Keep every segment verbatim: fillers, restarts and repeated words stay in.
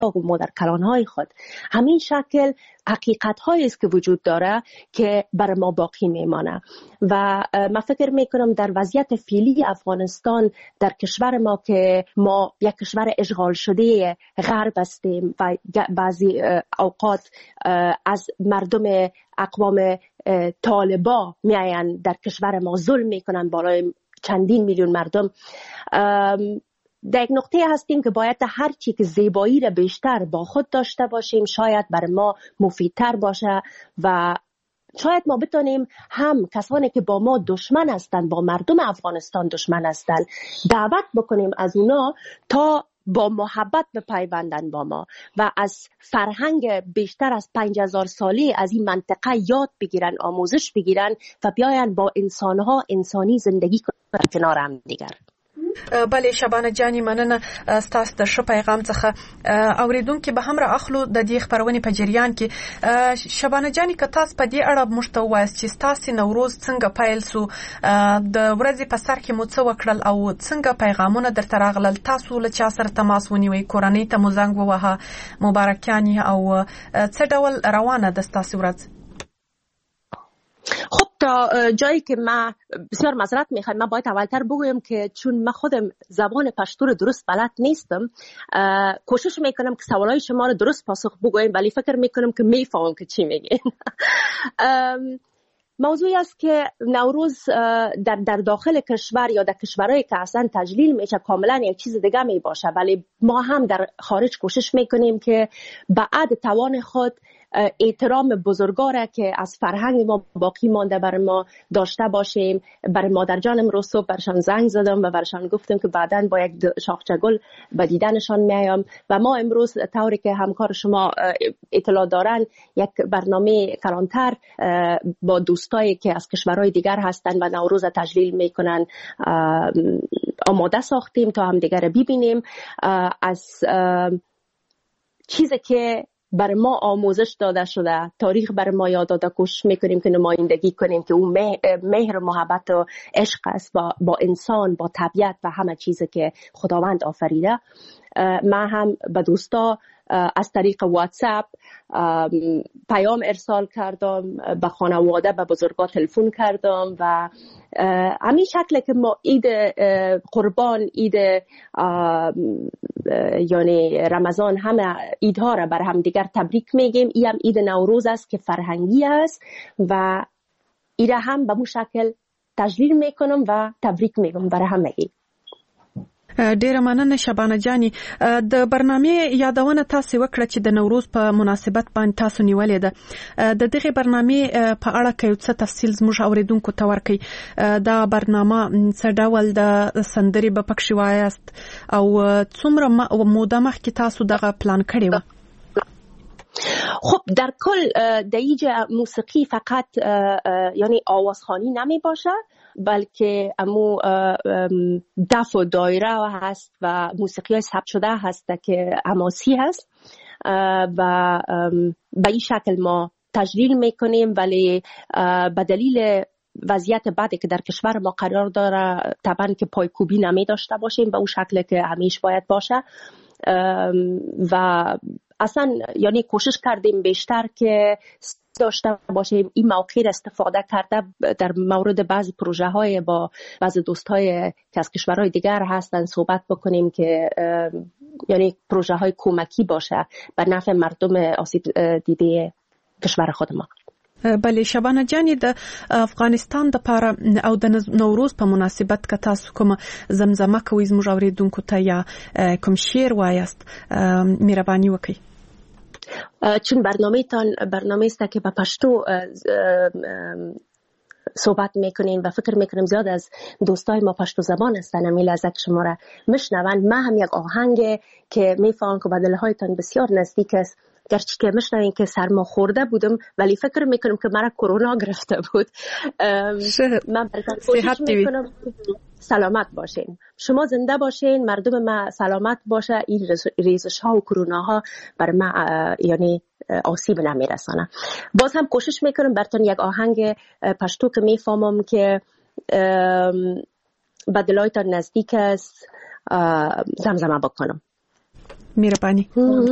و مادر کلانهای خود. همین شکل حقیقت هایی است که وجود داره که بر ما باقی میمانه و من فکر میکنم در وضعیت فعلی افغانستان در کشور ما که ما یک کشور اشغال شده غرب هستیم و بعضی اوقات از مردم اقوام طالبا میاین در کشور ما ظلم میکنن بالای چندین میلیون مردم، در یک نقطه هستیم که باید هر چی که زیبایی را بیشتر با خود داشته باشیم شاید برای ما مفیدتر باشه و شاید ما بتونیم هم کسانی که با ما دشمن هستند، با مردم افغانستان دشمن هستند، دعوت بکنیم از اونا تا با محبت بپیوندن با ما و از فرهنگ بیشتر از پنج هزار سالی از این منطقه یاد بگیرن، آموزش بگیرن و بیاین با انسانها انسانی زندگی کنن کنار هم دیگر. بله شبانه جانی، مننه ستاسو د ښه پیغام څخه. اوریدونکو به هم را اخلو د دې خبرونې په جریان کې. شبانه جانی که تاسو په دې اړه موږ ته ووایاست چې ستاسو نوروز څنګه پیل سو، د ورځې په سر کې مو څه وکړل او څنګه پیغامونه درته راغلل، تاسو له چا سره تماس ونیوئ، کورنۍ ته مو زنګ ووهه، مبارکیان او څه ډول روانه ده ستاسو ورځ؟ خب تا جایی که من بسیار معذرت میخوام، من باید اولتر بگویم که چون من خودم زبان پشتو رو درست بلد نیستم، کوشش میکنم که سوالای شما رو درست پاسخ بگویم، ولی فکر میکنم که میفهمم که چی میگین. موضوعی است که نوروز در در داخل کشور یا در کشورهایی که اصلا تجلیل میشه کاملا یک چیز دیگه می باشه، ولی ما هم در خارج کوشش میکنیم که بعد توان خود احترام بزرگاره که از فرهنگ ما باقی مانده برای ما داشته باشیم. برای مادر جانم رو صبح برشان زنگ زدم و برشان گفتم که بعداً با یک شاخچه گل به دیدنشان میایم و ما امروز طوری که همکار شما اطلاع دارن یک برنامه کلانتر با دوستایی که از کشورهای دیگر هستن و نوروز تجلیل میکنن آماده ساختیم تا هم دیگر ببینیم. از چیزی که بر ما آموزش داده شده، تاریخ بر ما یاد داده، کوشش میکنیم که نمایندگی کنیم که اون مهر و محبت و عشق است با, با انسان، با طبیعت و همه چیزی که خداوند آفریده. من هم به دوستا از طریق واتساپ پیام ارسال کردم، به خانواده به بزرگا تلفن کردم و همین شکل که ما عید قربان، عید یعنی رمضان، همه عیدها را بر هم دیگر تبریک میگیم، این هم عید نوروز است که فرهنگی است و این هم به مو شکل تجلیل میکنم و تبریک میگم برای همگی. ډیره مننه شبانه جانی. د برنامه یادونه تاسو وکړه چې د نوروز په مناسبت باندې تاسو نیولې ده. د دغه برنامه په اړه کې څه تفصیل زموږ اوریدونکو ته ورکړئ. دا برنامه څه ډول د سندرې به پکې وایاست او څومره موده مخکې تاسو دغه پلان کړی و؟ خب در کل در اینجا موسیقی فقط یعنی آوازخوانی نمی باشه، بلکه امو دف و دایره هست و موسیقی های ثبت شده هست که حماسی هست و به این شکل ما تجلیل میکنیم، ولی به دلیل وضعیت بعدی که در کشور ما قرار داره طبعا که پایکوبی نمی داشته باشیم به اون شکل که همیشه باید باشه و اصلا یعنی کوشش کردیم بیشتر که داشته باشیم این موقع استفاده کرده در مورد بعضی پروژه های با بعضی دوست های که از کشورهای دیگر هستن صحبت بکنیم که یعنی پروژه های کمکی باشه بر نفع مردم آسیب دیده کشور خود ما. بله شبانه جانی، د افغانستان د پاره او د نوروز په مناسبت که تاسو کوم زمزمه کوئ زموږ اوریدونکو ته یا کوم شعر وایاست مهرباني وکړئ. چون برنامه تان برنامه است که به پشتو صحبت میکنین و فکر میکنم زیاد از دوستای ما پشتو زبان هستن، امیل از که شما را مشنون. من هم یک آهنگ که میفهم که به دلهایتان بسیار نزدیک است، گرچه که مشنوین که سرما خورده بودم ولی فکر میکنم که مرا کرونا گرفته بود. من کوشش میکنم سلامت باشین، شما زنده باشین، مردم ما سلامت باشه، این ریزش ها و کرونا ها بر ما یعنی آسیب نمیرسانه. باز هم کوشش میکنم براتون یک آهنگ پشتو که میفهمم که به دلایتان نزدیک است زمزمه بکنم. مهربانی.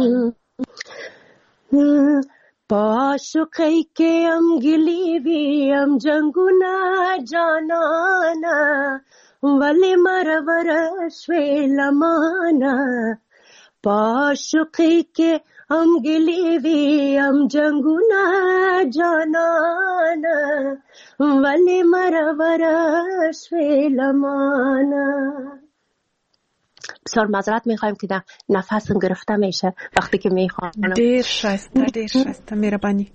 پاشوقی که ام گلی ویم جنگونا جانانا ولی مرورش ویلمانا پاشوقی که ام گلی ویم جنگونا جانانا ولی مرورش ویلمانا. بسیار معذرت میخوایم که در نفسم گرفته میشه وقتی که میخوانم. دیر شایسته دیر شایسته مهربانی.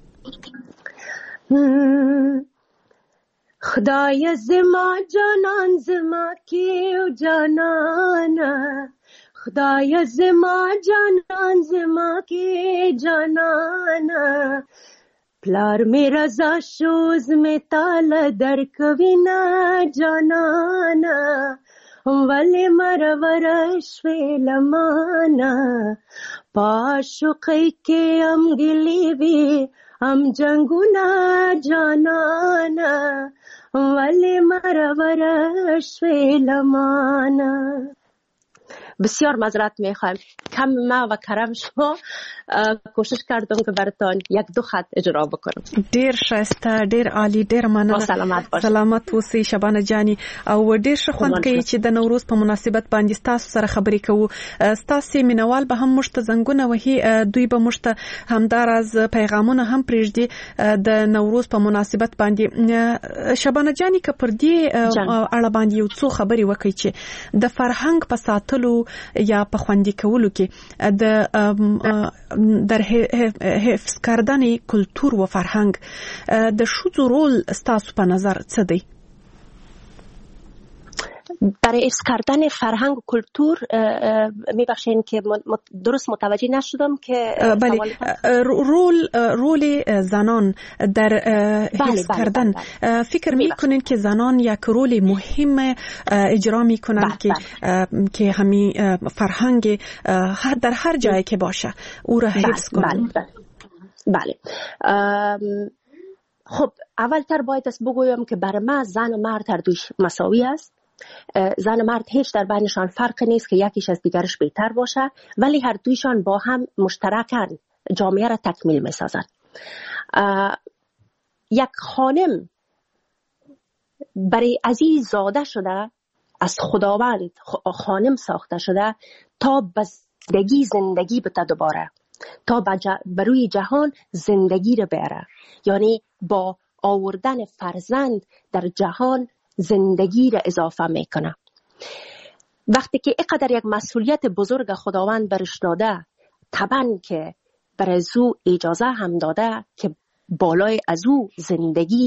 خدای زما جانان زما کیو جانانا خدای زما جانان زما کی جانانا پلار می رضا شوز می تال در کوینا جانانا ولی مرورش ویلمانا پاشوقی که ام گلی وی ام جنگونا جانانا ولی مرورش ویلمانا. بسیار معذرت میخوایم کم ما و کرم شما کوشش کردم که براتون یک دو خط اجرا بکنم. ډیر شایسته ډیر عالی ډیر مننه. سلامت باشئ. سلامت اوسئ شبانه جانی. او ډیر ښه خوند کوي چې د نوروز په مناسبت باندې تاسو سره خبرې کوو. تاسو مینوال به هم مشته زنګونه وهي دوی به مشته همداراز پیغامونه هم پرېږدي د نوروز په مناسبت باندې. شبانه جانی که پر دې اړه باندې یو څو خبرې وکړي چې د فرهنګ په ساتلو یا په خوندي کولو کې د در حفظ کردن کلتور و فرهنگ د ښځو رول ستاسو په نظر څه دی؟ برای حفظ کردن فرهنگ و کلتور میبخشین که درست متوجه نشدم که بله رول رول زنان در حفظ بله کردن بله بله. فکر میکنین که زنان یک رول مهم اجرا میکنن بله که بله. که همین فرهنگ در هر جایی که باشه او را حفظ کنن؟ بله بله, بله. خب اولتر باید است بگویم که برای من زن و مرد هر دوش مساوی است. زن و مرد هیچ در بینشان فرق نیست که یکیش از دیگرش بهتر باشه، ولی هر دویشان با هم مشترکاً جامعه را تکمیل می سازند. یک خانم برای عزیز زاده شده، از خداوند خانم ساخته شده تا بزدگی زندگی بته دوباره، تا بروی جهان زندگی رو بره، یعنی با آوردن فرزند در جهان زندگی را اضافه میکنه. وقتی که اینقدر یک مسئولیت بزرگ خداوند برش داده، طبعا که بر از او اجازه هم داده که بالای از او زندگی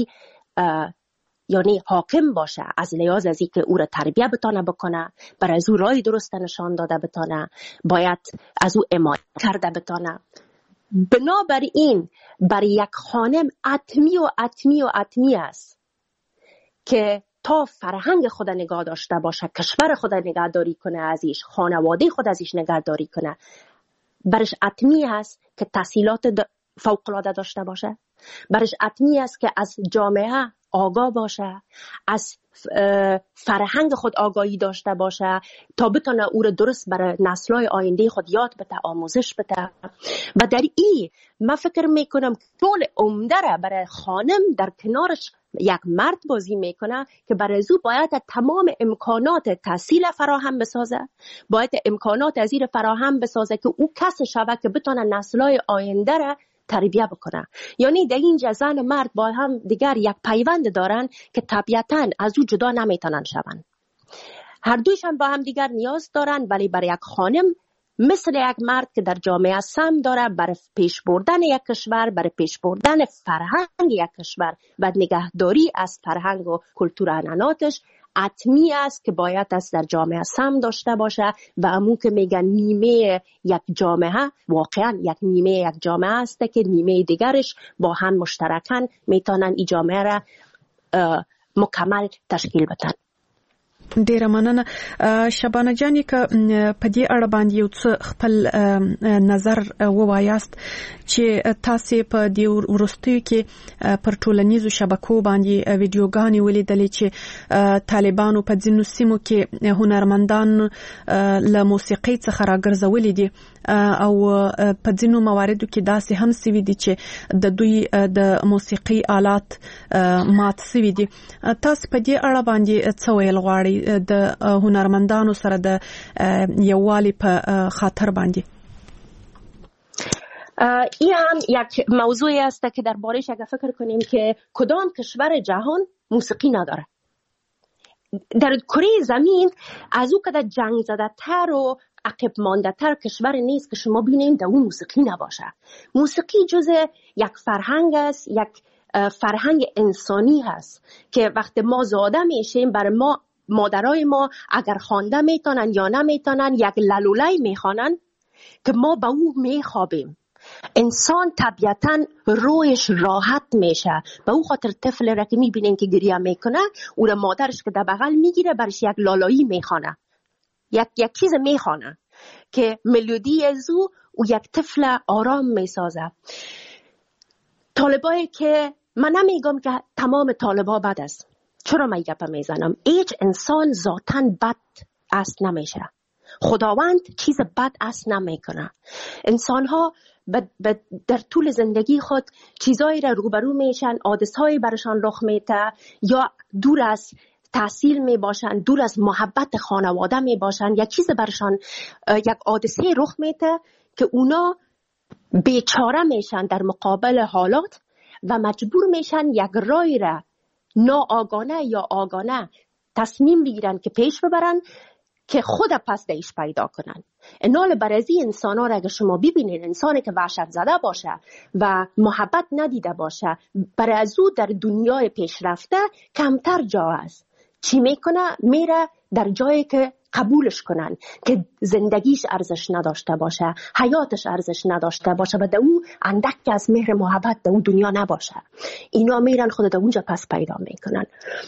یعنی حاکم باشه، از لحاظ از این که او را تربیه بتانه بکنه، بر از او راه درست نشان داده بتانه، باید از او حمایت کرده بتانه. بنابراین برای یک خانم حتمی و حتمی و حتمی است که تا فرهنگ خود نگاه داشته باشه، کشور خود نگهداری کنه، ازش خانواده خود ازش نگهداری کنه، برش حتمی است که تحصیلات فوق‌العاده داشته باشه، برش حتمی است که از جامعه آگاه باشه، از فرهنگ خود آگاهی داشته باشه تا بتونه او رو درست برای نسل‌های آینده خود یاد بده، آموزش بده. و در این من فکر میکنم رول عمده را برای خانم در کنارش یک مرد بازی میکنه که برای او باید تمام امکانات تحصیل فراهم بسازه، باید امکانات از این فراهم بسازه که او کس شوه که بتونه نسل‌های آینده را تربیه بکنه. یعنی در اینجا زن و مرد با هم دیگر یک پیوند دارن که طبیعتاً از او جدا نمیتونن شون. هر دویشان با هم دیگر نیاز دارن، ولی برای یک خانم مثل یک مرد که در جامعه سهم داره، برای پیش بردن یک کشور، برای پیش بردن فرهنگ یک کشور و نگهداری از فرهنگ و کلتور عنعناتش، حتمی است که باید از در جامعه سهم داشته باشه. و همون که میگن نیمه یک جامعه، واقعا یک نیمه یک جامعه است که نیمه دیگرش با هم مشترکاً میتونن این جامعه را مکمل تشکیل بدن. ډیره مننه شبانه جانې که په دې اړه باندې یو څه خپل نظر ووایاست چې تاسو په دې ورستیو کې پر ټولنیزو شبکو باندې ویډیوګانې ولیدلې چې طالبانو په ځینو سیمو کې هنرمندان له موسیقۍ څخه راګرځولې دي او په ځینو مواردو کې داسې هم سوي دي چې د دوی د موسیقي آلات مات سوي دي. تاسو په دې اړه باندې څه ویل غواړئ د هنرمندانو سره د یووالي په خاطر باندې؟ این هم یک موضوعی است که درباره‌اش اگر فکر کنیم که کدام کشور جهان موسیقی نداره. در کره زمین از او که در جنگ زده تر و عقب مانده تر کشور نیست که شما بینیم در اون موسیقی نباشه. موسیقی جز یک فرهنگ است، یک فرهنگ انسانی هست که وقتی ما زاده میشیم برای ما مادرای ما اگر خوانده میتونن یا نمیتونن یک للولای میخوانن که ما با او میخوابیم. انسان طبیعتاً رویش راحت میشه. به او خاطر طفل را که میبینین که گریه میکنه او را مادرش که در بغل میگیره برش یک لالایی میخوانه، یک یک چیز میخوانه که ملودی از او و یک طفل آرام میسازه. طالبایی که من نمیگم که تمام طالبا بد است، چرا من گپ میزنم؟ هیچ انسان ذاتاً بد است نمیشه. خداوند چیز بد است نمیکنه. انسان ها در طول زندگی خود چیزایی را روبرو میشن، حادثه‌ای برشان رخ میده، یا دور از تحصیل می باشن، دور از محبت خانواده می باشن، یک چیز برشان یک حادثه رخ میده که اونا بیچاره میشن در مقابل حالات و مجبور میشن یک رای را ناآگانه یا آگانه تصمیم بگیرن که پیش ببرن که خود پس دیش پیدا کنن. انال برازی انسان ها را اگر شما ببینید، انسانی که وحشت زده باشه و محبت ندیده باشه برای از او در دنیای پیشرفته کمتر جا است. چی میکنه؟ میره در جایی که قبولش کنن که زندگیش ارزش نداشته باشه، حیاتش ارزش نداشته باشه و در او اندک از مهر محبت در اون دنیا نباشه. اینا میرن خود در اونجا پس پیدا میکنن.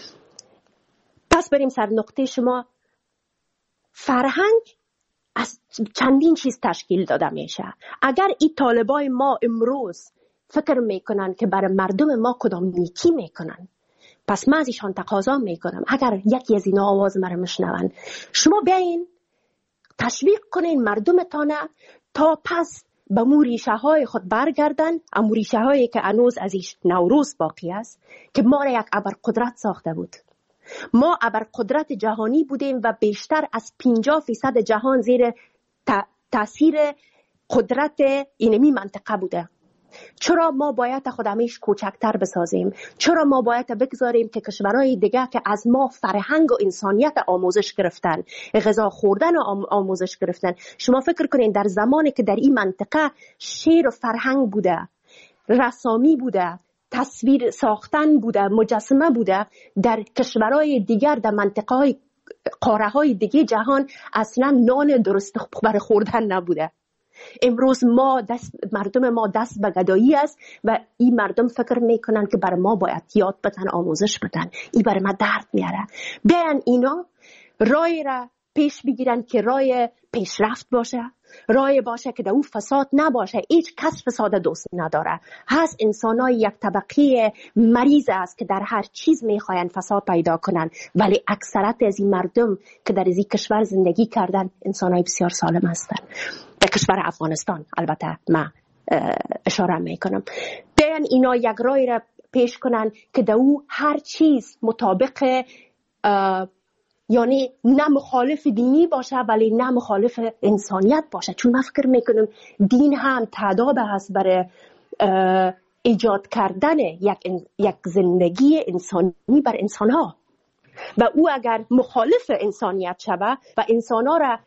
پس بریم سر نقطه شما. فرهنگ از چندین چیز تشکیل داده میشه. اگر این طالبای ما امروز فکر میکنن که برای مردم ما کدام نیکی میکنن، پس من از ایشان تقاضا میکنم اگر یکی از اینا آواز مرا میشنون، شما بیاین تشویق کنین مردمتانه تا پس به مو ریشه های خود برگردن، امو ریشه هایی که هنوز از ایش نوروز باقی است که ما را یک ابرقدرت ساخته بود. ما ابرقدرت جهانی بودیم و بیشتر از پنجاه فیصد جهان زیر تاثیر قدرت اینمی منطقه بوده. چرا ما باید خود همیش کوچکتر بسازیم؟ چرا ما باید بگذاریم که کشورهای دیگه که از ما فرهنگ و انسانیت آموزش گرفتن، غذا خوردن آموزش گرفتن؟ شما فکر کنین در زمانی که در این منطقه شعر و فرهنگ بوده، رسامی بوده، تصویر ساختن بوده، مجسمه بوده، در کشورهای دیگر در منطقه های قاره های دیگه جهان اصلا نان درست برای خوردن نبوده. امروز ما دست مردم ما دست به گدایی است و این مردم فکر میکنن که برای ما باید یاد بدن، آموزش بدن. این برای ما درد میاره. بیان اینا رای را پیش بگیرن که رای پیشرفت باشه، رای باشه که در او فساد نباشه. هیچ کس فساد دوست نداره. هست انسانای یک طبقه مریض است که در هر چیز میخواین فساد پیدا کنن، ولی اکثرت از این مردم که در این کشور زندگی کردن انسانای بسیار سالم هستن. در کشور افغانستان البته من اشاره میکنم. بیان اینا یک رای را پیش کنن که در او هر چیز مطابق یعنی نه مخالف دینی باشه ولی نه مخالف انسانیت باشه. چون من فکر میکنم دین هم تدابیر هست برای ایجاد کردن یک, یک زندگی انسانی بر انسان ها و او اگر مخالف انسانیت شوه و انسان ها را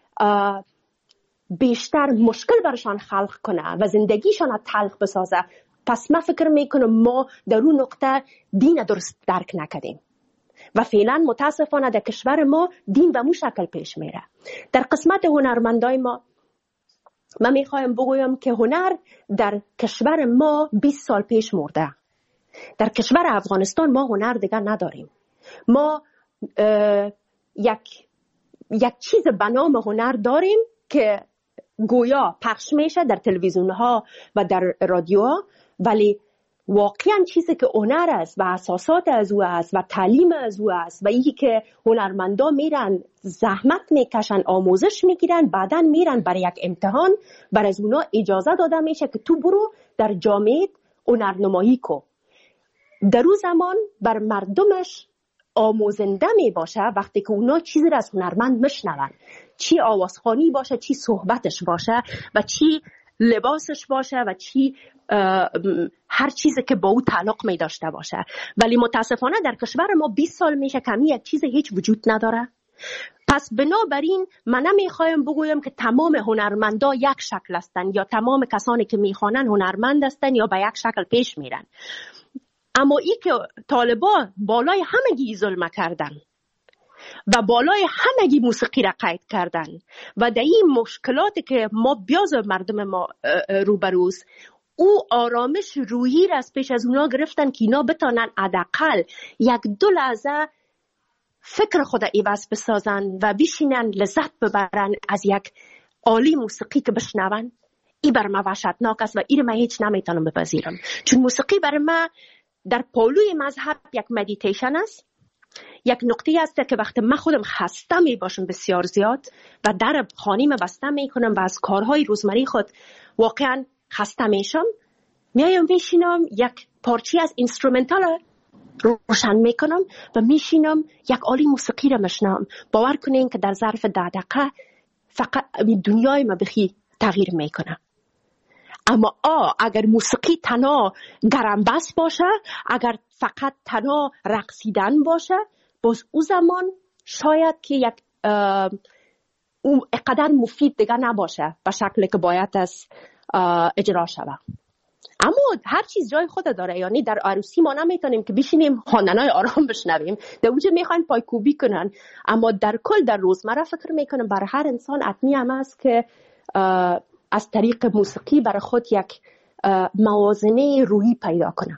بیشتر مشکل برشان خلق کنه و زندگیشان را تلخ بسازه، پس من فکر میکنم ما در اون نقطه دین درست درک نکردیم و فعلا متاسفانه در کشور ما دین به مو شکل پیش میره. در قسمت هنرمندای ما من میخوایم بگویم که هنر در کشور ما بیست سال پیش مرده. در کشور افغانستان ما هنر دیگر نداریم. ما یک یک چیز به نام هنر داریم که گویا پخش میشه در تلویزیون ها و در رادیوها، ولی واقعا چیزی که هنر است و اساسات از او است و تعلیم از او است و اینی که هنرمندا میرن زحمت میکشن، آموزش میگیرن، بعداً میرن برای یک امتحان، بر از اونا اجازه داده میشه که تو برو در جامعه هنرنمایی کو. در اون زمان بر مردمش آموزنده می باشه وقتی که اونا چیزی را از هنرمند میشنون، چی آوازخوانی باشه، چی صحبتش باشه و چی لباسش باشه و چی هر چیزی که با او تعلق می داشته باشه. ولی متاسفانه در کشور ما بیست سال میشه که یک چیز هیچ وجود نداره. پس بنابراین من نمیخوایم بگویم که تمام هنرمندا یک شکل هستند یا تمام کسانی که میخوانن هنرمند هستند یا به یک شکل پیش میرن، اما ای که طالبان بالای همگی ظلم کردن و بالای همگی موسیقی را قید کردن و در این مشکلاتی که ما بیاز مردم ما روبروز، او آرامش روحی را از پیش از اونا گرفتن که اینا بتانن حداقل یک دو لحظه فکر خود عوض بسازن و بشینن لذت ببرن از یک عالی موسیقی که بشنون. این بر ما وحشتناک است و این من هیچ نمیتونم بپذیرم، چون موسیقی برای ما در پالوی مذهب یک مدیتیشن است، یک نقطه است که وقتی من خودم خسته می باشم بسیار زیاد و در خانه می بسته می کنم و از کارهای روزمره خود واقعا خسته میشم، میایم میشینم یک پارچه از اینسترومنتال روشن میکنم و میشینم یک عالی موسیقی را میشنم. باور کنین که در ظرف ده دقیقه فقط دنیای ما بخی تغییر میکنه. اما آ اگر موسیقی تنها گرم بس باشه، اگر فقط تنها رقصیدن باشه، باز او زمان شاید که یک او اقدر مفید دیگه نباشه به شکلی که باید از اجرا شود. اما هر چیز جای خود داره، یعنی در عروسی ما نمیتونیم که بشینیم خواندنای آرام بشنویم، در اونجا میخواین پایکوبی کنن، اما در کل در روزمره فکر میکنم برای هر انسان حتمی هم است که از طریق موسیقی برای خود یک موازنه روحی پیدا کنه.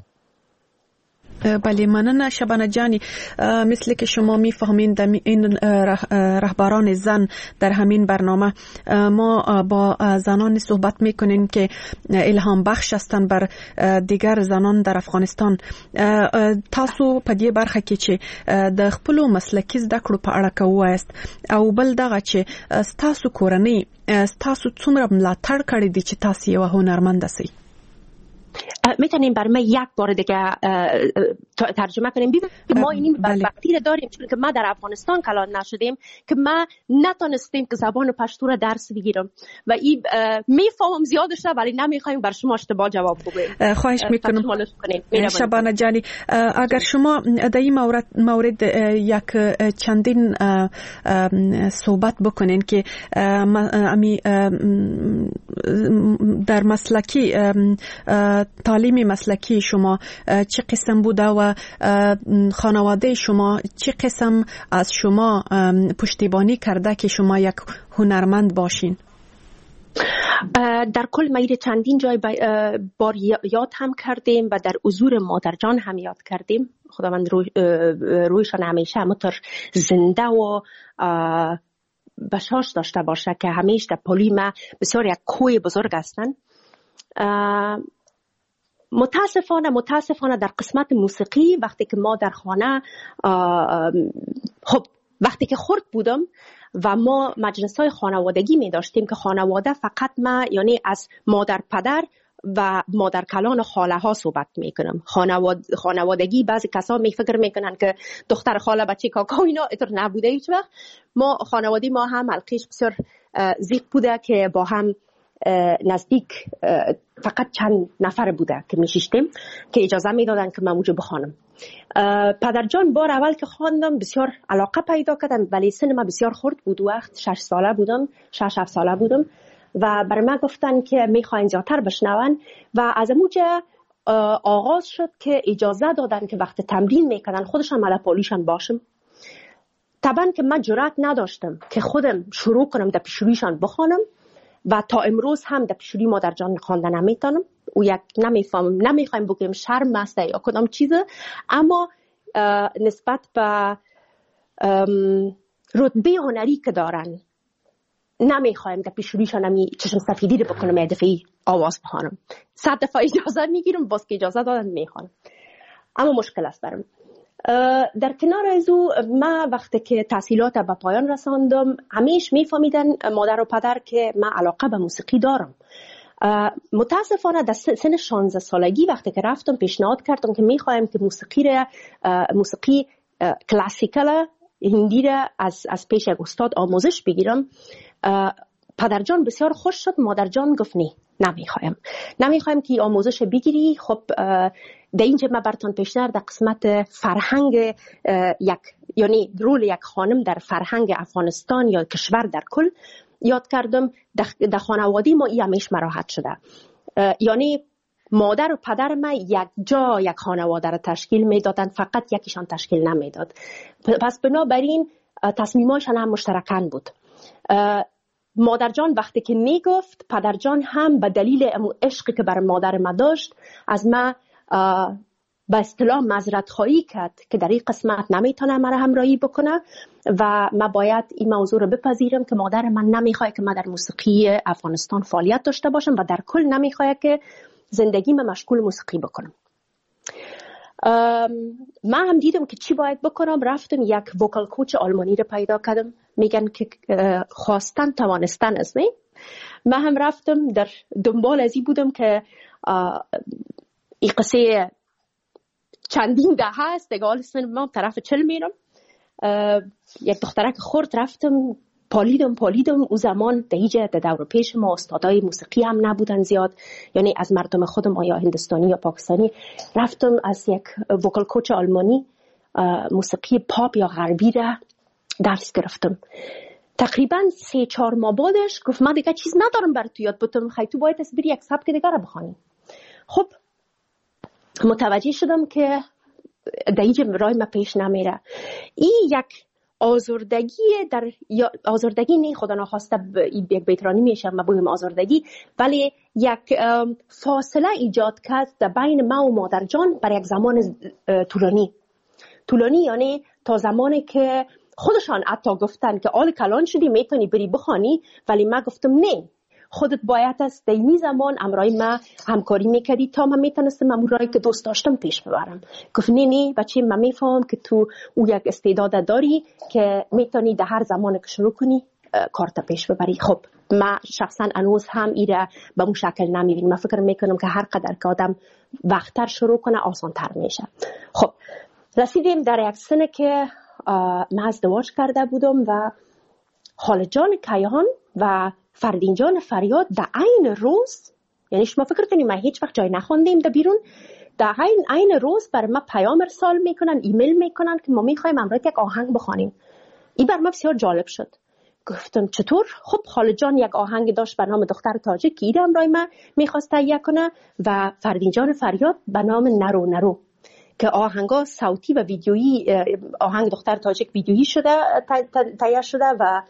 بله، مننه شبانه جانی. مثل که شما میفهمین در این رهبران زن در همین برنامه ما با زنان صحبت میکنیم که الهام بخش هستند بر دیگر زنان در افغانستان. تاسو په دې برخه کې چې د خپل مسلکي زده کړو په اړه کوایست او بل دغه چې تاسو کورنۍ تاسو څومره ملاتړ کړی دی چې تاسو یو هنرمند سئ؟ میتونیم برای ما یک بار دیگه ترجمه کنیم؟ ما این بدبختی رو داریم چون که ما در افغانستان کلان نشدیم که ما نتونستیم که زبان پشتو را درس بگیرم و این میفهمم زیادشه ولی نمیخوایم بر شما اشتباه جواب بگویم. خواهش میکنم شبانه جانی، اگر شما در این مورد مورد یک چندین صحبت بکنین که امی در مسلکی تعلیمی مسلکی شما چه قسم بوده و خانواده شما چه قسم از شما پشتیبانی کرده که شما یک هنرمند باشین؟ در کل ما چندین جای بار یاد هم کردیم و در حضور مادر جان هم یاد کردیم. خداوند روی رویشان همیشه همونطور زنده و بشاش داشته باشه که همیشه در پلی ما بسیار یک کوی بزرگ هستن. متاسفانه متاسفانه در قسمت موسیقی وقتی که ما در خانه خب وقتی که خرد بودم و ما مجلس‌های خانوادگی می داشتیم که خانواده فقط ما یعنی از مادر پدر و مادر کلان و خاله ها صحبت میکنم. خانواد خانوادگی بعضی کسا می فکر میکنن که دختر خاله بچه کاکا اینا اینطور نبوده هیچ وقت. ما خانوادی ما هم حلقش بسیار زیق بوده که با هم نزدیک فقط چند نفر بوده که میشیشتیم که اجازه میدادن که من اونجا بخوانم. پدر جان بار اول که خواندم بسیار علاقه پیدا کردم ولی سن من بسیار خرد بود، وقت شش ساله بودم شش هفت ساله بودم و برای من گفتن که میخواین زیادتر بشنون و از اونجا آغاز شد که اجازه دادن که وقت تمرین میکنن خودشم مال پولیشان باشم. طبعا که من جرأت نداشتم که خودم شروع کنم در پیشرویشان بخوانم و تا امروز هم در پیشروی مادر جان خواندن نمیتونم. او یک نمیفهمم نمیخوایم بگیم شرم است یا کدام چیزه، اما نسبت به رتبه هنری که دارن نمیخوایم که پیش رویشان همی چشم سفیدی رو بکنم یه دفعه آواز بخوانم. صد دفعه اجازه میگیرم، باز که اجازه دادن میخوانم، اما مشکل است برم. در کنار از او من وقتی که تحصیلات به پایان رساندم همیش میفهمیدن مادر و پدر که من علاقه به موسیقی دارم. متاسفانه در سن شانزده سالگی وقتی که رفتم پیشنهاد کردم که میخوایم که موسیقی را موسیقی کلاسیکال هندی را از از پیش یک استاد آموزش بگیرم، پدرجان بسیار خوش شد. مادرجان گفت نه نمیخوایم نمیخوایم که آموزش بگیری. خب در اینجا من براتون پیشنهاد در قسمت فرهنگ یک یعنی رول یک خانم در فرهنگ افغانستان یا کشور در کل یاد کردم. در خانواده ما این همیش مراحت شده، یعنی مادر و پدر من یک جا یک خانواده را تشکیل میدادن، فقط یکیشان تشکیل نمیداد. پس بنابراین تصمیماشان هم مشترکاً بود. مادر جان وقتی که میگفت، پدر جان هم به دلیل عشقی که بر مادر ما داشت از ما به اصطلاح معذرت خواهی کرد که در این قسمت نمیتونه مرا همراهی بکنه و من باید این موضوع رو بپذیرم که مادر من نمیخواد که من در موسیقی افغانستان فعالیت داشته باشم و در کل نمیخواد که زندگی من مشغول موسیقی بکنم. من هم دیدم که چی باید بکنم. رفتم یک وکال کوچ آلمانی رو پیدا کردم. میگن که خواستن توانستن است، نه؟ من هم رفتم در دنبال ازی بودم که این قصه چندین ده هست دیگه. حال سن من طرف چل میرم. یک دخترک خورد رفتم پالیدم پالیدم او زمان در ایجا در دور پیش ما استادای موسیقی هم نبودن زیاد، یعنی از مردم خودم یا هندستانی یا پاکستانی. رفتم از یک وکال کوچ آلمانی موسیقی پاپ یا غربی را درس گرفتم. تقریبا سه چهار ماه بعدش گفت من دیگه چیز ندارم برای تو یاد بدم، خیلی تو باید از بری یک سبک دیگه را بخوانی. خب متوجه شدم که در اینجا رای ما پیش نمیره. این یک آزردگی در یا آزردگی نه خدا ناخواسته یک بیترانی میشه ما بگیم آزردگی، ولی یک فاصله ایجاد کرد در بین ما و مادر جان برای یک زمان طولانی طولانی یعنی تا زمانی که خودشان حتی گفتن که آل کلان شدی میتونی بری بخوانی، ولی من گفتم نه، خودت باید از دینی زمان امرای ما همکاری میکردی تا من میتونستم امون رایی که دوست داشتم پیش ببرم. گفت نه نه بچه من میفهم که تو او یک استعداد داری که میتونی در هر زمان که شروع کنی کارت پیش ببری. خب من شخصا انوز هم ایره به اون شکل نمیبینم. من فکر میکنم که هر قدر که آدم وقتتر شروع کنه آسان تر میشه. خب رسیدیم در یک سنه که من ازدواج کرده بودم و خالد جان کیهان و فردین جان فریاد در عین روز، یعنی شما فکر کنید ما هیچ وقت جای نخوندیم در بیرون، در عین عین روز بر ما پیام ارسال میکنن، ایمیل میکنن که ما میخوایم امروز یک آهنگ بخوانیم. این بر ما بسیار جالب شد. گفتم چطور؟ خب خالد جان یک آهنگ داشت به نام دختر تاجیک که ایده امروز ما میخواست تهیه کنه و فردین جان فریاد به نام نرو نرو که آهنگا صوتی و ویدیویی، آهنگ دختر تاجیک ویدیویی شده تهیه شده و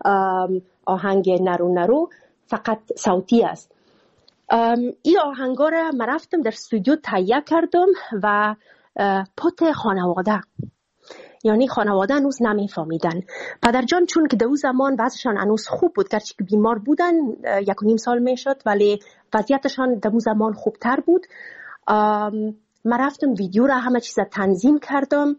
آهنگ نرو نرو فقط صوتی است. این آهنگا را من رفتم در استودیو تهیه کردم و پت خانواده، یعنی خانواده هنوز نمیفهمیدن. پدرجان چون که در اون زمان وضعشان هنوز خوب بود، گرچه که بیمار بودن یک و نیم سال میشد، ولی وضعیتشان در اون زمان خوبتر بود. من رفتم ویدیو را همه چیز تنظیم کردم.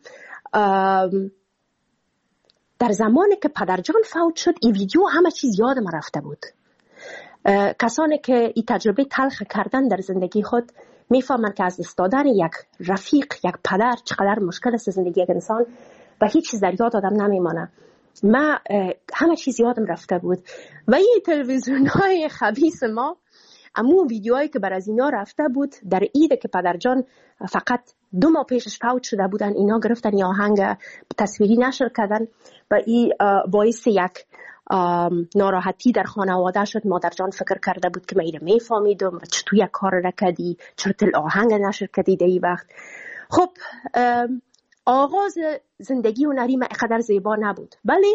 در زمانی که پدرجان فوت شد این ویدیو همه چیز یاد من رفته بود. کسانی که این تجربه تلخ کردن در زندگی خود میفهمن که از دست دادن یک رفیق، یک پدر چقدر مشکل است زندگی یک انسان و هیچ چیز در یاد آدم نمیمانه. من همه چیز یادم رفته بود و این تلویزیون های خبیث ما امون ویدیوهایی که بر از اینا رفته بود در ایده که پدرجان فقط دو ماه پیشش فوت شده بودن، اینا گرفتن یا آهنگ تصویری نشر کردن و این باعث یک ناراحتی در خانواده شد. مادرجان فکر کرده بود که من اینو میفهمیدم و چطور یک کار نکردی، چرا تل آهنگ نشر کردی در این وقت. خب آغاز زندگی هنری من قدر زیبا نبود، ولی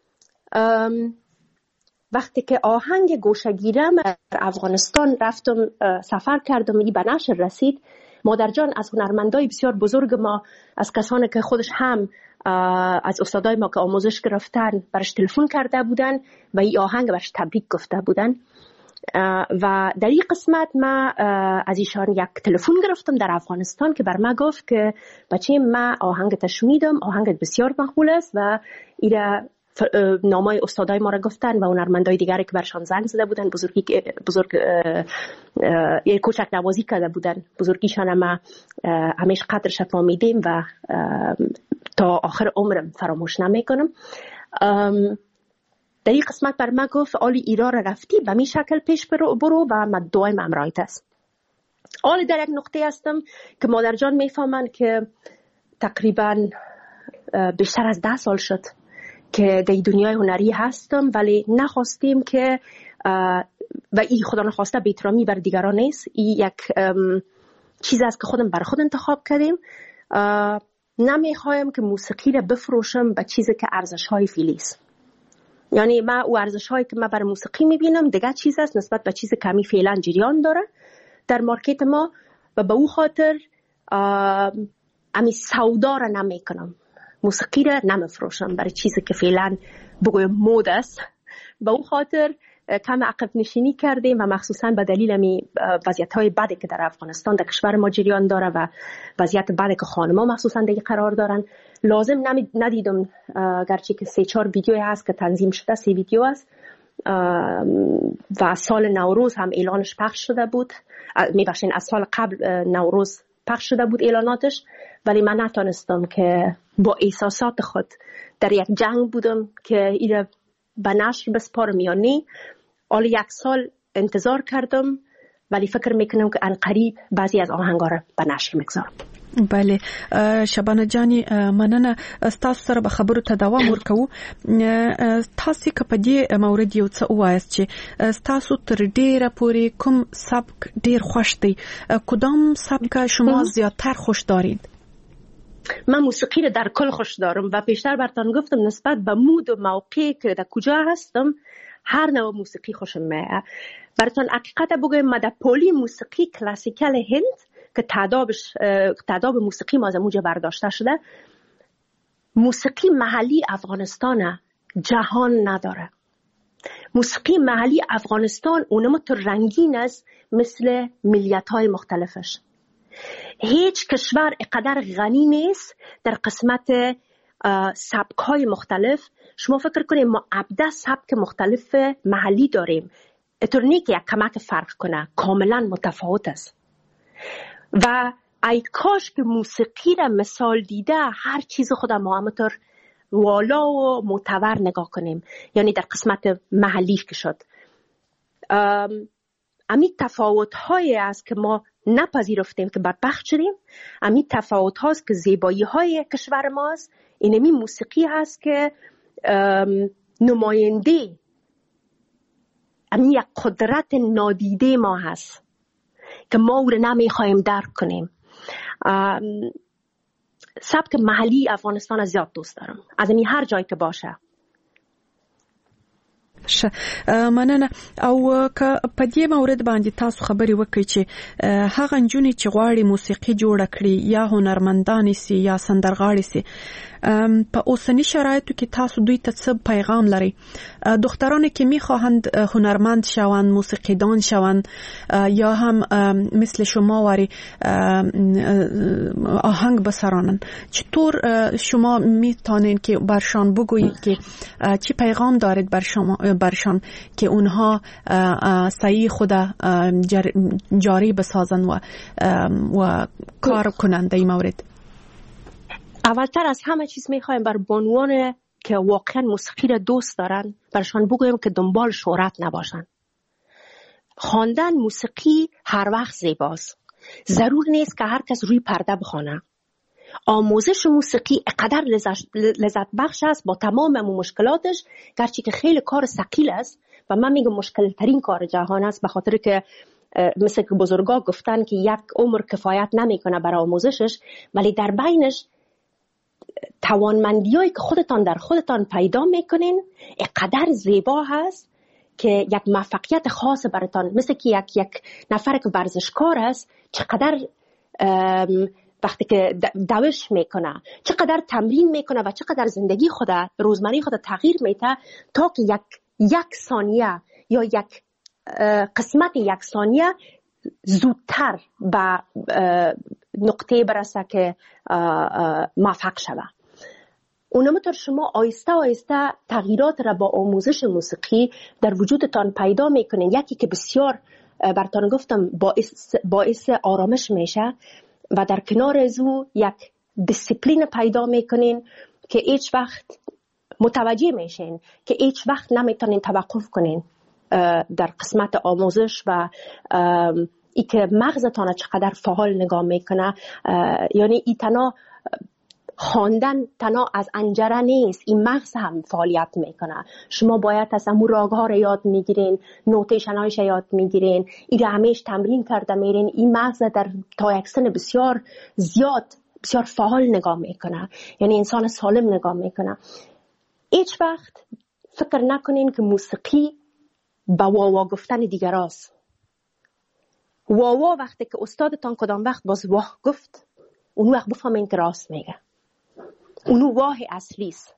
وقتی که آهنگ گوشگیرم در افغانستان رفتم سفر کردم این به نشر رسید، مادر جان از هنرمندای بسیار بزرگ ما، از کسانی که خودش هم از استادای ما که آموزش گرفتن برش تلفن کرده بودن و این آهنگ برش تبریک گفته بودن. و در این قسمت ما از ایشان یک تلفن گرفتم در افغانستان که بر ما گفت که بچه ما آهنگت شنیدم، آهنگت بسیار مقبول است و ایره نامای استادای ما را گفتن و هنرمندای دیگری که برشان زنگ زده بودن، بزرگی بزرگ یه کوچک نوازی کرده بودن، بزرگیشان ما همیشه قدرش فهمیدیم و تا آخر عمرم فراموش نمیکنم. در این قسمت بر من گفت آلی ایران را رفتی به می شکل پیش برو, برو و من دائم امرایت است. آلی در یک نقطه هستم که مادر جان میفهمن که تقریبا بیشتر از ده سال شد که در دنیای هنری هستم، ولی نخواستیم که و این خدا نخواسته بی‌احترامی بر دیگران نیست، این یک چیز است که خودم بر خود انتخاب کردیم. نمیخوایم که موسیقی را بفروشم به چیزی که ارزش های فعلی است. یعنی من او ارزش هایی که من بر موسیقی میبینم دیگه چیز است نسبت به چیز کمی فعلا جریان داره در مارکت ما و به او خاطر امی سودا را نمیکنم، موسیقی را نمیفروشم برای چیزی که فعلا بگویم مد است. به او خاطر کم عقب نشینی کردیم و مخصوصا به دلیل امی وضعیت های بدی که در افغانستان در کشور ما جریان داره و وضعیت بدی که خانم‌ها مخصوصا دیگه قرار دارن، لازم ندیدم گرچه که سه چهار ویدیو هست که تنظیم شده، سی ویدیو است و سال نوروز هم اعلانش پخش شده بود، میبخشین از سال قبل نوروز پخش شده بود اعلاناتش، ولی من نتونستم که با احساسات خود در یک جنگ بودم که ایره به نشر بسپارم یا نه. حالا یک سال انتظار کردم ولی فکر میکنم که انقریب بعضی از آهنگا را به نشر میگذارم. بله شبانه جانی مننه ستاسو سره به خبرو ته دوام ورکو. تاسو که په دې مورد یو څه وایاست چې ستاسو تر ډیره پورې کوم سبک ډیر خوښ دی، کدام سبک شما زیاتر خوش دارید؟ من موسیقی رو در کل خوش دارم و پیشتر براتون گفتم نسبت به مود و موقعی که در کجا هستم هر نوع موسیقی خوشم میاد. براتون حقیقت بگویم من در پولی موسیقی کلاسیکال هند که تعدادش تعداد موسیقی ما از اونجا برداشته شده، موسیقی محلی افغانستان جهان نداره. موسیقی محلی افغانستان اونمت رنگین است مثل ملیت‌های مختلفش. هیچ کشور اقدر غنی نیست در قسمت سبک‌های مختلف. شما فکر کنید ما عبده سبک مختلف محلی داریم، اینطور نیست که یک کمک فرق کنه، کاملا متفاوت است. و ای کاش که موسیقی را مثال دیده هر چیز خود ما همطور والا و معتبر نگاه کنیم، یعنی در قسمت محلی که شد امی تفاوت هایی است که ما نپذیرفتیم که بدبخت شدیم، امی تفاوت هاست که زیبایی های کشور ماست. این امی موسیقی هست که نماینده امی یک قدرت نادیده ما هست که ما او رو نمیخوایم درک کنیم. سبک محلی افغانستان زیاد دوست دارم، از امی هر جایی که باشه. ش مننه. او که په دې مورد باندې تاسو خبري وکړئ چې هغه نجونې چې غواړي موسیقي جوړه کړي یا هنرمندان سي یا سندرغاړي سي، په اوسنی شرایطو کې تاسو دوی ته څه پیغام لري؟ دخترانی که میخواهند هنرمند شوند، موسیقیدان شوند یا هم مثل شما واری آهنگ بسرانند، چطور شما میتونین که برشان بگویید که چی پیغام دارید بر شما برشان که اونها سعی خود جاری بسازن و و کار کنند در این مورد؟ اولتر از همه چیز میخوایم بر بانوان که واقعا موسیقی را دوست دارن برشان بگویم که دنبال شهرت نباشن. خواندن موسیقی هر وقت زیباست، ضرور نیست که هر کس روی پرده بخونه. آموزش موسیقی اقدر لذت بخش است با تمام مشکلاتش، گرچه که خیلی کار ثقیل است و من میگم مشکل ترین کار جهان است، به خاطر که مثل که بزرگا گفتن که یک عمر کفایت نمیکنه برای آموزشش، ولی در بینش توانمندیایی که خودتان در خودتان پیدا میکنین اقدر زیبا هست که یک موفقیت خاص براتان، مثل که یک یک نفر که ورزشکار است چقدر وقتی که دوش میکنه چقدر تمرین میکنه و چقدر زندگی خود روزمره خود تغییر میده تا که یک یک ثانیه یا یک قسمت یک ثانیه زودتر به نقطه برسه که موفق شوه. اونمطور شما آیسته آیسته تغییرات را با آموزش موسیقی در وجودتان پیدا میکنین. یکی که بسیار براتون گفتم باعث, باعث آرامش میشه و در کنار از او یک دیسیپلین پیدا میکنین که هیچ وقت متوجه میشین که هیچ وقت نمیتونین توقف کنین در قسمت آموزش و ای که مغزتان چقدر فعال نگاه میکنه. یعنی ای تنها خواندن تنها از انجره نیست، این مغز هم فعالیت میکنه. شما باید از امو راگها رو یاد میگیرین، نوتیشنایش یاد میگیرین، این رو همیشه تمرین کرده میرین. این مغز در تا یک سن بسیار زیاد بسیار فعال نگاه میکنه، یعنی انسان سالم نگاه میکنه. هیچ وقت فکر نکنین که موسیقی با واوا گفتن دیگر است. واوا وقتی که استادتان کدام وقت باز واه گفت، اون وقت بفهمین که راست میگه. اونو واه اصلی است.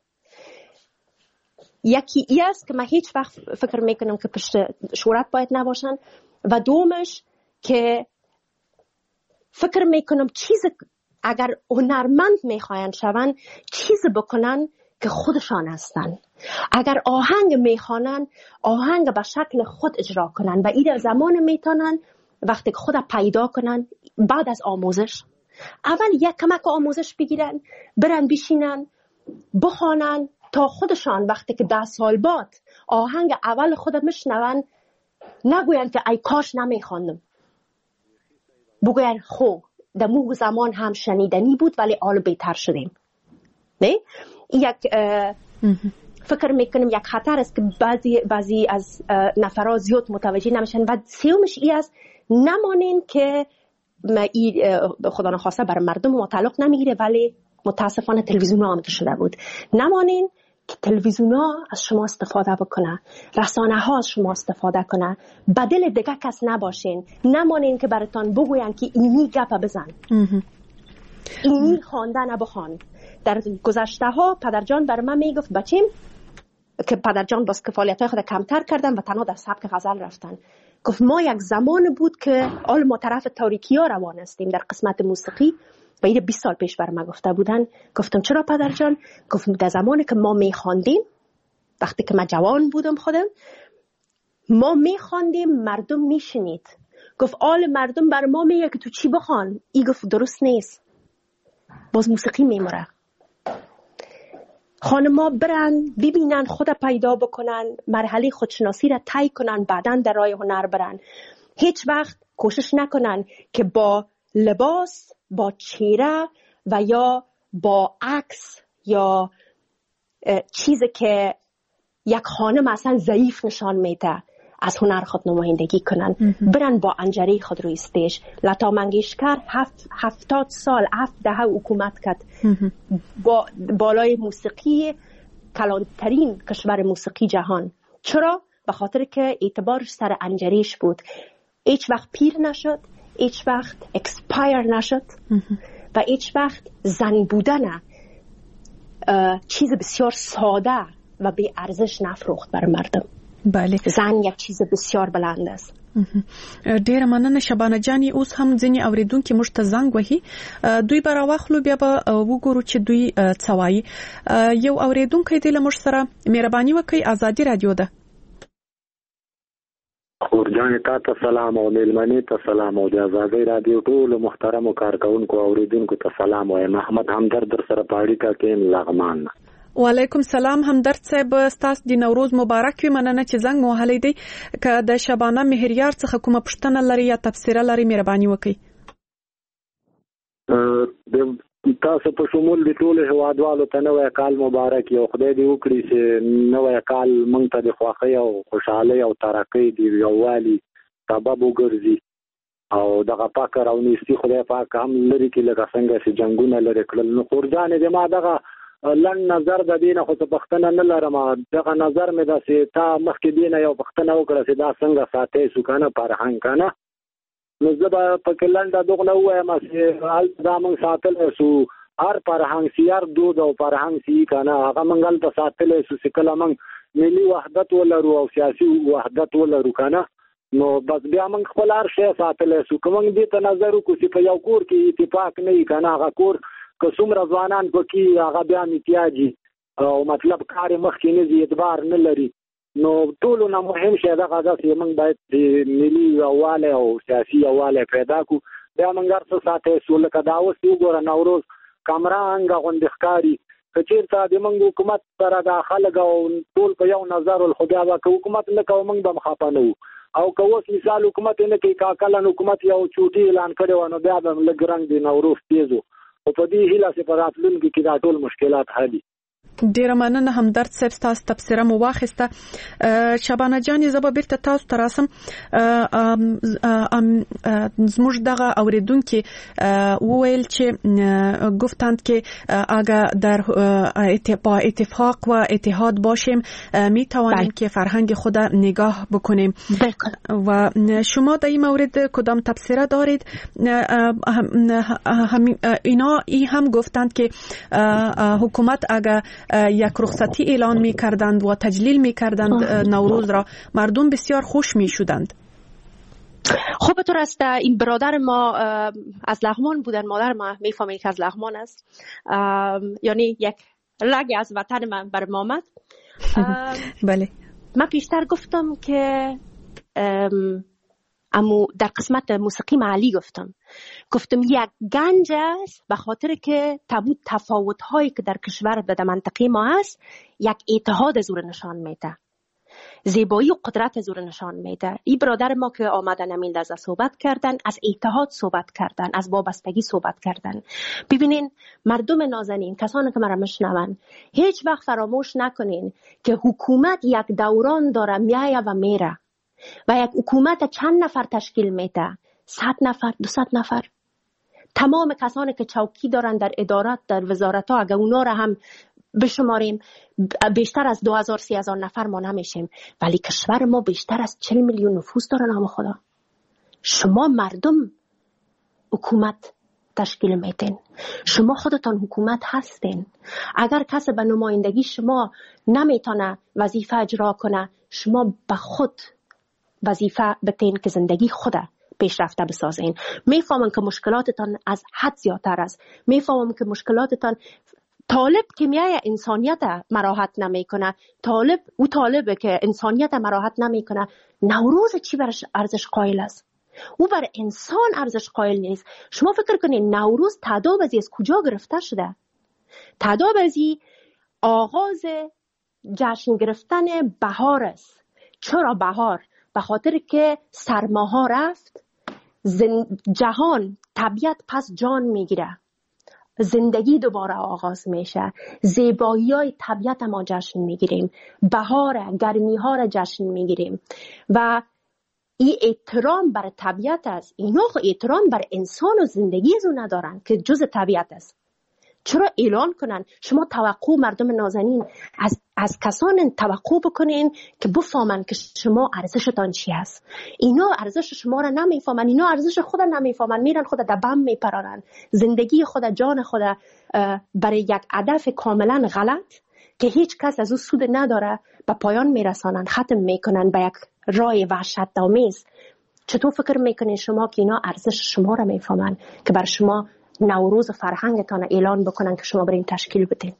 یکی ای است که من هیچ وقت فکر میکنم که پشت شهرت باید نباشن و دومش که فکر میکنم چیز اگر هنرمند میخواین شون چیز بکنن که خودشان هستن. اگر آهنگ میخوانن آهنگ به شکل خود اجرا کنن و این زمان میتونن وقتی که خود پیدا کنن بعد از آموزش. اول یک کمک آموزش بگیرن، برن بشینن بخوانن تا خودشان وقتی که ده سال بعد آهنگ اول خود میشنون نگوین که ای کاش نمیخواندم، بگوین خو در مو زمان هم شنیدنی بود ولی حالا بهتر شدیم. نه؟ یک فکر میکنم یک خطر است که بعضی بعضی از نفرها زیاد متوجه نمیشن. و سومش ای است نمانین که خدا نخواسته برای مردم متعلق نمیگیره ولی متاسفانه تلویزیون آماده شده بود. نمانین که تلویزیون ها از شما استفاده بکنه، رسانه ها از شما استفاده کنه، بدل دیگه کس نباشین. نمانین که براتون بگوین که اینی گپ بزن، اینی خواندن بخوان. در گذشته ها پدرجان بر من میگفت بچیم که پدرجان باز کفالیت خود کمتر کردن و تنها در سبک غزل رفتن. گفت ما یک زمان بود که آل ما طرف تاریکی ها روان هستیم در قسمت موسیقی و این بیست سال پیش بر من گفته بودن. گفتم چرا پدرجان؟ گفت در زمانی که ما میخواندیم، وقتی که من جوان بودم خودم، ما میخواندیم مردم میشنید. گفت آل مردم بر ما میگه که تو چی بخوان. ای گفت درست نیست، باز موسیقی میمره. خانما برن ببینن، خود پیدا بکنن، مرحله خودشناسی را طی کنن، بعدن در راه هنر برن. هیچ وقت کوشش نکنن که با لباس، با چهره و یا با عکس یا چیزی که یک خانم اصلا ضعیف نشان میده از هنر خود نمایندگی کنن. برن با انجری خود روی استیج. لتا منگیشکر هفت هفتاد سال هفت دهه حکومت کرد با بالای موسیقی کلانترین کشور موسیقی جهان. چرا؟ به خاطر که اعتبارش سر انجریش بود. هیچ وقت پیر نشد، هیچ وقت اکسپایر نشد و هیچ وقت زن بودن چیز بسیار ساده و بی ارزش نفروخت بر مردم. بله. زن یک چیز بسیار بلند است. ډیره مننه شبانه جانی. اوس هم ځینې اوریدونکو موږ ته زنګ وهي، دوی به راوخلو بیا به وګورو چې دوی څه وایي. یو اوریدونکی دی له موږ سره، مهرباني وکړئ. ازادي رادیو ده. خورجان تا ته سلام او میلمنې ته سلام او د ازادي رادیو ټول محترمو کارکونکو اوریدونکو ته سلام وایم. احمد همدرد در سره پاړی کا کې لغمان. وعلیکم سلام همدرد صاحب، ستاسو د نوروز مبارک وي. مننه چې زنګ مو وهلی دی. که د شبانه مهریار څخه کومه پوښتنه لري یا تبصره لري مهرباني وکړئ. تاسو په شمول د ټولو هیوادوالو ته نوی کال مبارک یو. خدای دې وکړي چې نوی کال موږ ته د خوښۍ او خوشحالۍ او ترقۍ د یووالي سبب وګرځي او دغه فقر او نیستي خدای پاک هم لرې کړي لکه څنګه چې جنګونه لرې کړل. نو خورجانې د ما دغه لن نظر د دینه خو څه پښتنه نه لرم. دغه نظر مې داسې تا مخکې دینه یو پښتنه وکړه چې دا څنګه ساتي سو کنه فرهنګ کنه نو زه به پکې لنډه دغه وایم چې هلته دا موږ ساتلی سو هر فرهنګ سي هر دود او فرهنګ سي کنه هغه موږ هلته ساتلی سو چې کله موږ ملي وحدت ولرو او سیاسي وحدت ولرو کنه نو بس بیا موږ خپل هر شی ساتلی سو که موږ دې ته نظر وکړو چې په یو کور کې اتفاق نه وي کنه هغه کور که څومره ځوانان پکې هغه بیا میتیاجي او مطلب کار مخکې نه ځي اعتبار نه لري نو ټولو نه مهم شی دغه ده چې موږ باید د ملي یووالی او سیاسي یووالی پیدا کړو بیا موږ هر څه ساتلی سو لکه دا اوس وګوره نوروز کامرانګه غوندې ښکاري که چېرته د موږ حکومت سره دا خلک او ټول په یو نظر ول خو بیا به که حکومت نه کوو موږ به هم خفه نه وو او که اوس مثال حکومت نه کوي که کله حکومت یو چوټي اعلان کړی وه نو بیا به هم لږ رنګ د نوروز تیز وو خو په دې هیله چې په راتلونکي کې دا ټول مشکلات حلي ډیره مننه همدرد صاحب تاسو تبصره مو واخیسته. شبانه جان زه به بیرته تاسو ته راسم. زموږ دغه اوریدونکو وویل چې گفتند که اگر در اتفاق و اتحاد باشیم می توانیم که فرهنگ خود نگاه بکنیم و شما در این مورد کدام تبصره دارید؟ اینا ای هم گفتند که حکومت اگر یک رخصتی اعلان می کردند و تجلیل می کردند نوروز را مردم بسیار خوش می شدند. خب به طور است این برادر ما از لغمان بودن، مادر ما میفهمید که از لغمان است، یعنی یک رگ از وطن من بر ما آمد. بله من پیشتر گفتم که اما در قسمت موسیقی محلی گفتم گفتم یک گنج است به خاطر که تبود تفاوت هایی که در کشور در منطقه ما هست یک اتحاد زور نشان میده، زیبایی و قدرت زور نشان میده. این برادر ما که آمدن همین لحظه صحبت کردن، از اتحاد صحبت کردن، از وابستگی صحبت کردن. ببینین مردم نازنین، کسانی که مرا میشنون، هیچ وقت فراموش نکنین که حکومت یک دوران داره میایه و میره و یک حکومت چند نفر تشکیل میده؟ صد نفر، دوصد نفر. تمام کسانی که چوکی دارن در ادارات، در وزارت ها، اگر اونا را هم بشماریم بیشتر از دو هزار سی هزار نفر ما نمیشیم، ولی کشور ما بیشتر از چهل میلیون نفوس داره. نام خدا، شما مردم حکومت تشکیل میدین، شما خودتان حکومت هستین. اگر کسی به نمایندگی شما نمیتونه وظیفه اجرا کنه، شما به خود وظیفه بتین که زندگی خود پیشرفته بسازین. میفهمم که مشکلاتتان از حد زیادتر است، میفهمم که مشکلاتتان طالب که میای انسانیت مراحت نمیکنه، طالب او طالبه که انسانیت مراحت نمیکنه، نوروز چی برش ارزش قائل است؟ او بر انسان ارزش قائل نیست. شما فکر کنین نوروز تدابزی از کجا گرفته شده؟ تدابزی آغاز جشن گرفتن بهار است. چرا بهار؟ به خاطر که سرماها رفت، جهان طبیعت پس جان میگیره، زندگی دوباره آغاز میشه، زیبایی های طبیعت ما جشن میگیریم، بهار گرمی ها را جشن میگیریم و این احترام بر طبیعت است. اینا خو احترام بر انسان و زندگی زو ندارن که جز طبیعت است. چرا اعلان کنن؟ شما توقع مردم نازنین از از کسان توقع بکنین که بفهمن که شما ارزشتان چی است. اینا ارزش شما را نمیفهمن، اینا ارزش خود نمیفهمن، میرن خود در بم میپرارن، زندگی خود، جان خود برای یک هدف کاملا غلط که هیچ کس از او سود نداره به پایان میرسانن، ختم میکنن به یک راه وحشت‌آمیز. چطور فکر میکنین شما که اینا ارزش شما را میفهمن که بر شما نوروز فرهنگتان اعلان بکنن که شما برین تشکیل بدین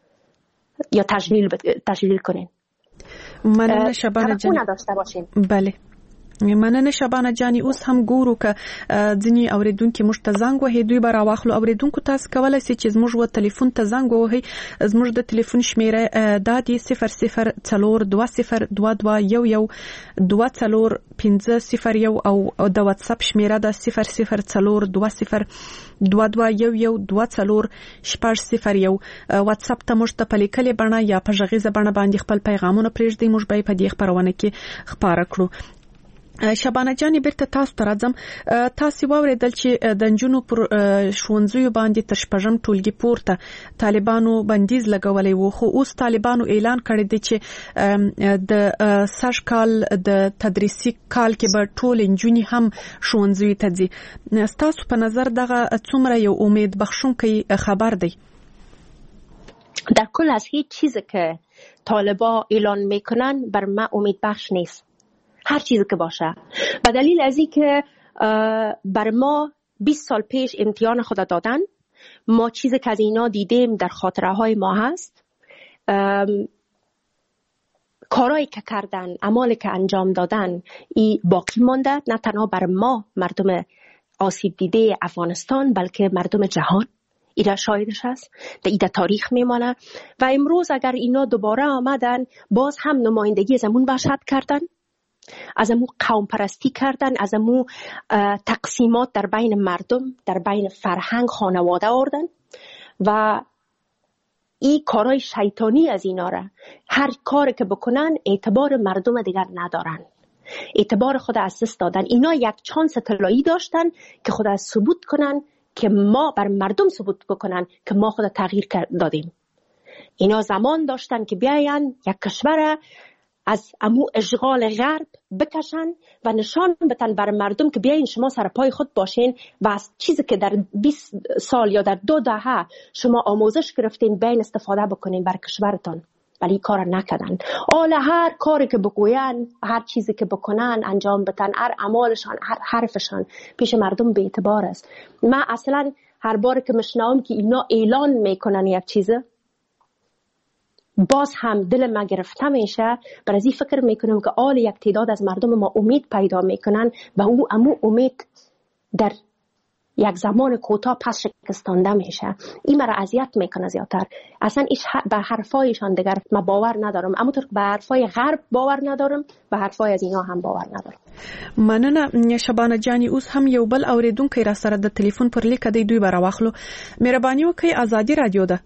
یا تجلیل بد... تجلیل کنین؟ مننه شبانه جانی. نداشته باشین. بله مننه شبانه جانی. اوس هم ګورو که ځینې اوریدونکو موږ ته زنګ وهي، دوی به راواخلو. اوریدونکو تاسو کولی شئ چې زموږ و ټلیفون ته زنګ ووهئ. زموږ د ټلیفون شمیره دا دی صفر صفر څلور دوه صفر دوه دوه یو یو دوه څلور پنځه صفر یو او د واتساپ شمیره ده صفر صفر څلور دوه صفر دوه دوه یو یو دوه څلور شپږ صفر یو. واتساپ ته موږ ته په لیکلې بڼه یا په غږیزه بڼه باندې خپل پیغامونه پرېږدئ، موږ به یې په دې خپرونه کې خپاره کړو. شبانه جانې بیرته تاسو ته راځم. تاسو واوریدل چې د نجونو پر ښوونځیو باندې تر شپږم ټولګي پورته طالبانو بندیز لګولې وو، خو اوس طالبانو اعلان کړی دی چې د سږ کال د تدریسي کال کې به ټول نجونې هم ښوونځیو ته ځي. ستاسو په نظر دغه څومره یو امید بخشونکی خبر دی؟ در کل از هیچ چیزی که طالبا اعلان میکنن بر ما امید بخش نیست، هر چیزی که باشه. به دلیل از این که بر ما بیست سال پیش امتحان خود دادن، ما چیزی که از اینا دیدیم در خاطره های ما هست، کارایی که کردن، اعمالی که انجام دادن ای باقی مانده، نه تنها بر ما مردم آسیب دیده افغانستان بلکه مردم جهان ایده شاهدش هست، در ایده تاریخ میمانه. و امروز اگر اینا دوباره آمدن باز هم نمایندگی از امون وحشت کردن، از امون قوم پرستی کردن، از امون تقسیمات در بین مردم، در بین فرهنگ خانواده آوردن و این کارهای شیطانی از اینا را هر کاری که بکنن اعتبار مردم دیگر ندارن، اعتبار خود از دست دادن. اینا یک چانس طلایی داشتن که خود از ثبوت کنن، که ما بر مردم ثبوت بکنن که ما خود تغییر دادیم. اینا زمان داشتن که بیاین یک کشور از امو اشغال غرب بکشن و نشان بدن بر مردم که بیاین شما سر پای خود باشین و از چیزی که در بیست سال یا در دو دهه شما آموزش گرفتین بیاین استفاده بکنین بر کشورتان. ولی کار نکردن. آل هر کاری که بگوین، هر چیزی که بکنن، انجام بدن، هر اعمالشان، هر حرفشان پیش مردم به اعتبار است. من اصلا هر بار که میشنوم که اینا اعلان میکنن یک چیزه، باز هم دل ما گرفته میشه. برای این فکر میکنم که آل یک تعداد از مردم ما امید پیدا میکنن و او امو امید در یک زمان کوتاه پس شکستانده میشه. این مرا اذیت میکنه زیادتر. اصلا ایش به حرفایشان دیگر ما باور ندارم، اما طور به حرفای غرب باور ندارم و حرفای از اینا هم باور ندارم. مننه شبانه جانی. اوس هم یو بل اوریدونکو را سره د ټلیفون پر لیک دی دوی برا واخلو. مهرباني وکړئ، ازادي رادیو ده.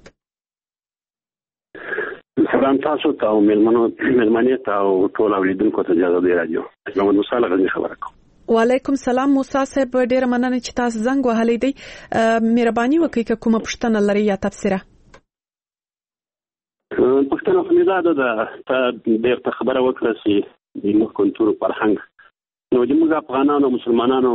سلام تاسو ته او ملمنو ملمنې ته او ټول اوریدونکو ته ازادي رادیو. محمد موسی لغزنی خبره کوم. وعلیکم سلام موسی صاحب، ډیر مننه چې تاسو زنګ وهلی دی. مهرباني وکړئ که کومه پوښتنه لرئ یا تبصره. پوښتنه خو مې دا ده، ته ډېر ته خبره وکړه چې موږ کلتور فرهنګ نو موږ افغانانو مسلمانانو